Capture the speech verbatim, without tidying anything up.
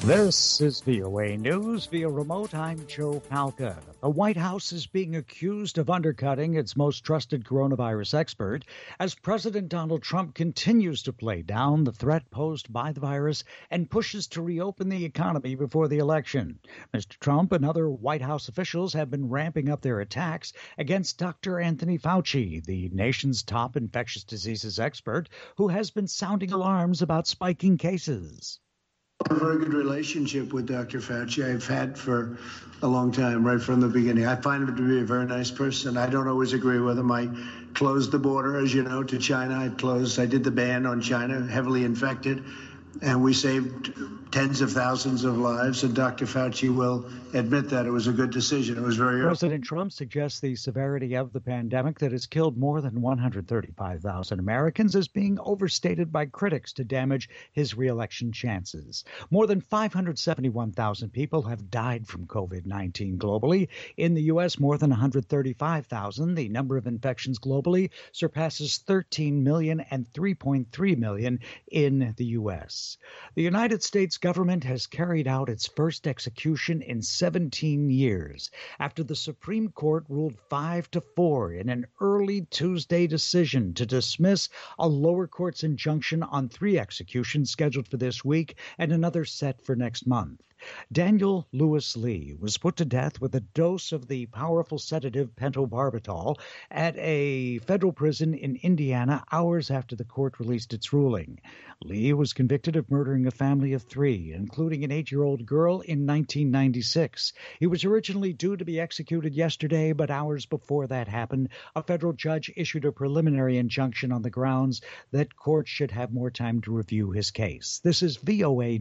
This is V O A News via remote. I'm Joe Palca. The White House is being accused of undercutting its most trusted coronavirus expert as President Donald Trump continues to play down the threat posed by the virus and pushes to reopen the economy before the election. Mister Trump and other White House officials have been ramping up their attacks against Doctor Anthony Fauci, the nation's top infectious diseases expert, who has been sounding alarms about spiking cases. A very good relationship with Doctor Fauci I've had for a long time, right from the beginning. I find him to be a very nice person. I don't always agree with him. I closed the border, as you know, to China. I closed, I did the ban on China, heavily infected, and we saved tens of thousands of lives, and Doctor Fauci will admit that it was a good decision. It was very President Trump suggests the severity of the pandemic that has killed more than one hundred thirty-five thousand Americans is being overstated by critics to damage his reelection chances. More than five hundred seventy-one thousand people have died from COVID nineteen globally. In the U S, more than one hundred thirty-five thousand. The number of infections globally surpasses thirteen million and three point three million in the U S. The United States government has carried out its first execution in seventeen years after the Supreme Court ruled five to four in an early Tuesday decision to dismiss a lower court's injunction on three executions scheduled for this week and another set for next month. Daniel Lewis Lee was put to death with a dose of the powerful sedative pentobarbital at a federal prison in Indiana hours after the court released its ruling. Lee was convicted of murdering a family of three, including an eight-year-old girl, in nineteen ninety-six. He was originally due to be executed yesterday, but hours before that happened, a federal judge issued a preliminary injunction on the grounds that courts should have more time to review his case. This is V O A